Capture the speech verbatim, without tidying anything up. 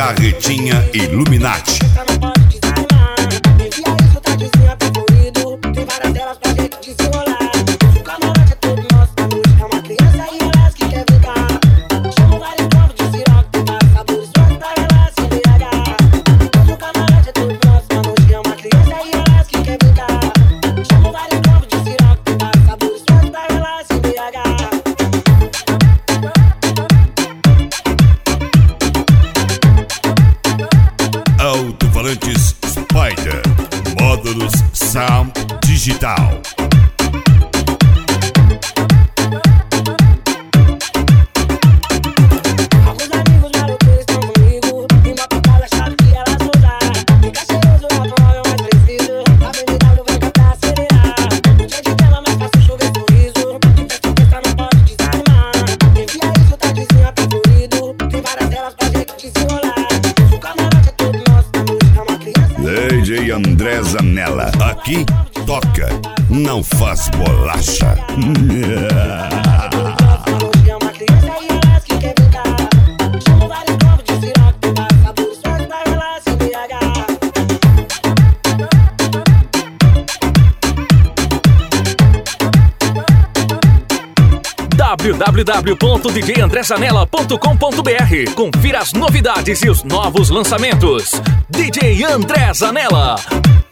Carretinha Illuminati. Alto-falantes Spider, módulos Sound Digital. Alguns amigos malucos estão comigo e uma patada chave que elas vão dar. Fica cheiroso, a prova é o mais preciso. A B M W vai cantar acelerar. No dia de tela mais fácil chover sorriso. Quem festa festa não pode desanimar. Quem via isso tá dizendo tá fluido. Tem várias telas pra gente desenrolar. O camarote é todo nosso, a música é uma criança. D J André Zanella, aqui toca, não faz bolacha. w w w ponto d j andré zanella ponto com ponto b r. Confira as novidades e os novos lançamentos. D J André Zanella.